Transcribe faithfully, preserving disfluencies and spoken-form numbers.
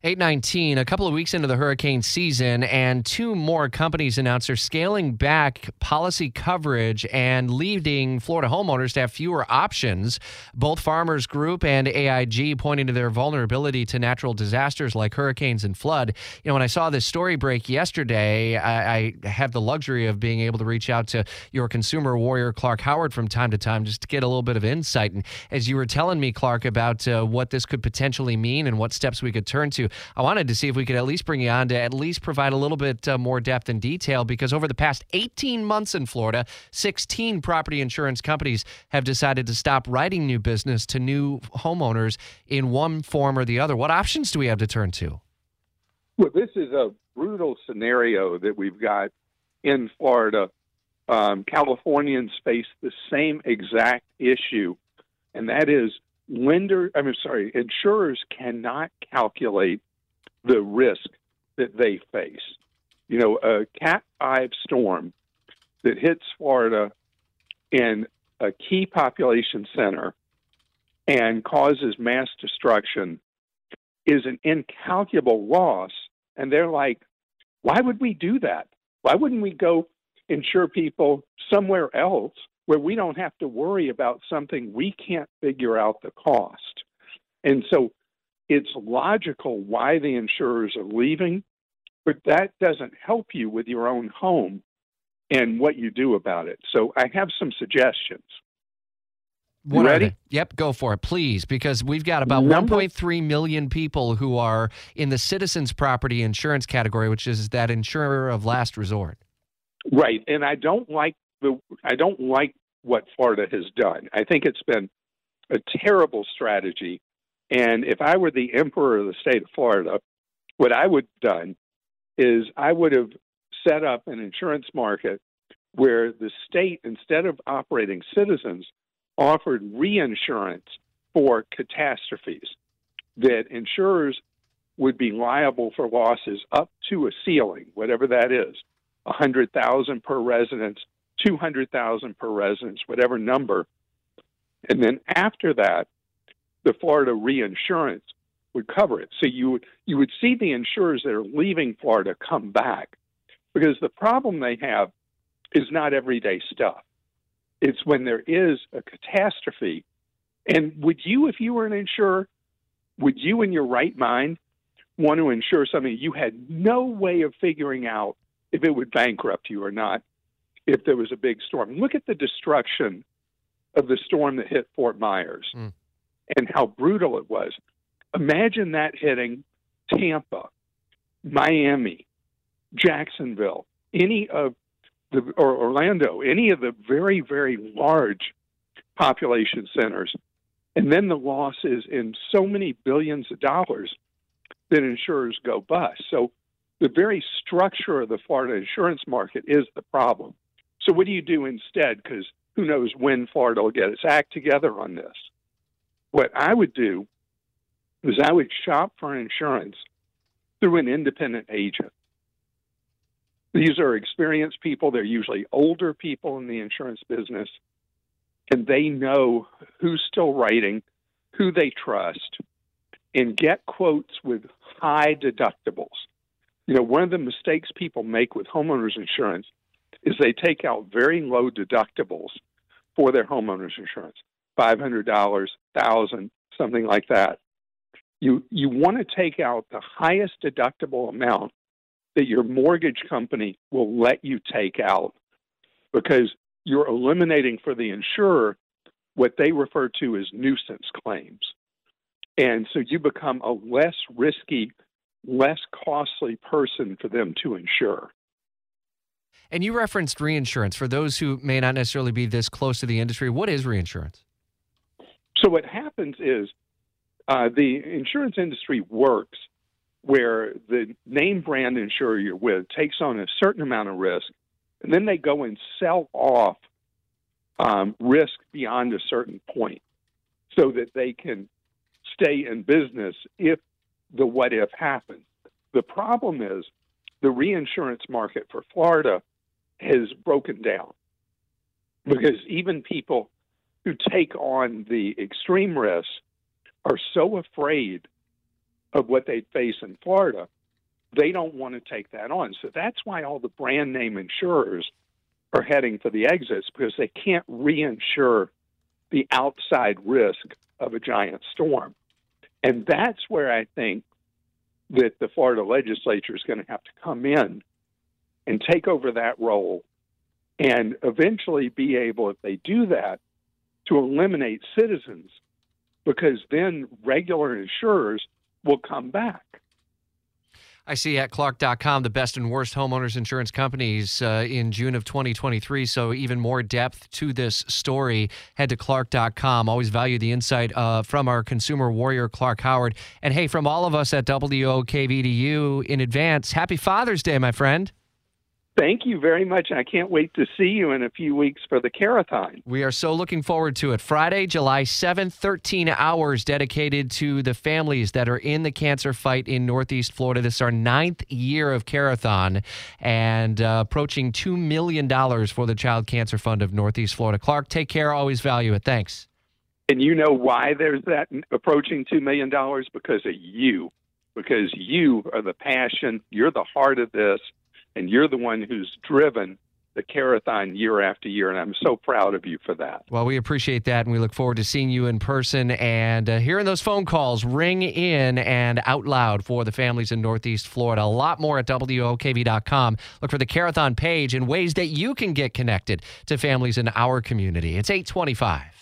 eight nineteen, a couple of weeks into the hurricane season, and two more companies announced they're scaling back policy coverage and leading Florida homeowners to have fewer options. Both Farmers Group and A I G pointing to their vulnerability to natural disasters like hurricanes and flood. You know, when I saw this story break yesterday, I, I have the luxury of being able to reach out to your consumer warrior, Clark Howard, from time to time just to get a little bit of insight. And as you were telling me, Clark, about uh, what this could potentially mean and what steps we could turn to, I wanted to see if we could at least bring you on to at least provide a little bit uh, more depth and detail, because over the past eighteen months in Florida, sixteen property insurance companies have decided to stop writing new business to new homeowners in one form or the other. What options do we have to turn to? Well, this is a brutal scenario that we've got in Florida. Um, Californians face the same exact issue, and that is lender, I'm sorry, insurers cannot calculate the risk that they face. You know, a Cat five storm that hits Florida in a key population center and causes mass destruction is an incalculable loss. And they're like, why would we do that? Why wouldn't we go insure people somewhere else where we don't have to worry about something we can't figure out the cost? And so it's logical why the insurers are leaving, but that doesn't help you with your own home and what you do about it. So I have some suggestions. What ready? Are they? Yep, go for it, please, because we've got about Number- one point three million people who are in the Citizens Property Insurance category, which is that insurer of last resort. Right, and I don't like the I don't like what Florida has done. I think it's been a terrible strategy. And if I were the emperor of the state of Florida, what I would have done is I would have set up an insurance market where the state, instead of operating Citizens, offered reinsurance for catastrophes, that insurers would be liable for losses up to a ceiling, whatever that is, one hundred thousand dollars per residence, two hundred thousand dollars per residence, whatever number. And then after that, the Florida reinsurance would cover it. So you would, you would see the insurers that are leaving Florida come back, because the problem they have is not everyday stuff. It's when there is a catastrophe. And would you, if you were an insurer, would you in your right mind want to insure something you had no way of figuring out if it would bankrupt you or not if there was a big storm? Look at the destruction of the storm that hit Fort Myers mm. and how brutal it was. Imagine that hitting Tampa, Miami, Jacksonville, any of the, or Orlando, any of the very, very large population centers. And then the losses in so many billions of dollars that insurers go bust. So the very structure of the Florida insurance market is the problem. So what do you do instead? Because who knows when Florida will get its act together on this. What I would do is I would shop for insurance through an independent agent. These are experienced people. They're usually older people in the insurance business, and they know who's still writing, who they trust, and get quotes with high deductibles. You know, one of the mistakes people make with homeowners insurance is they take out very low deductibles for their homeowners insurance, five hundred dollars, one thousand dollars, something like that. You you want to take out the highest deductible amount that your mortgage company will let you take out, because you're eliminating for the insurer what they refer to as nuisance claims. And so you become a less risky, less costly person for them to insure. And you referenced reinsurance. For those who may not necessarily be this close to the industry, what is reinsurance? So what happens is uh, the insurance industry works where the name brand insurer you're with takes on a certain amount of risk, and then they go and sell off um, risk beyond a certain point so that they can stay in business if the what if happens. The problem is the reinsurance market for Florida has broken down, because even people who take on the extreme risks are so afraid of what they'd face in Florida, they don't want to take that on. So that's why all the brand name insurers are heading for the exits, because they can't reinsure the outside risk of a giant storm. And that's where I think that the Florida legislature is going to have to come in and take over that role and eventually be able, if they do that, to eliminate Citizens, because then regular insurers will come back. I see at Clark dot com the best and worst homeowners insurance companies uh, in June of twenty twenty-three. So even more depth to this story, head to Clark dot com. Always value the insight uh, from our consumer warrior, Clark Howard. And hey, from all of us at W O K V to you in advance, happy Father's Day, my friend. Thank you very much. I can't wait to see you in a few weeks for the Carathon. We are so looking forward to it. Friday, July seventh, thirteen hours dedicated to the families that are in the cancer fight in Northeast Florida. This is our ninth year of Carathon and uh, approaching two million dollars for the Child Cancer Fund of Northeast Florida. Clark, take care. Always value it. Thanks. And you know why there's that approaching two million dollars? Because of you. Because you are the passion. You're the heart of this. And you're the one who's driven the Carathon year after year, and I'm so proud of you for that. Well, we appreciate that, and we look forward to seeing you in person and uh, hearing those phone calls ring in and out loud for the families in Northeast Florida. A lot more at W O K V dot com. Look for the Carathon page and ways that you can get connected to families in our community. It's eight twenty-five.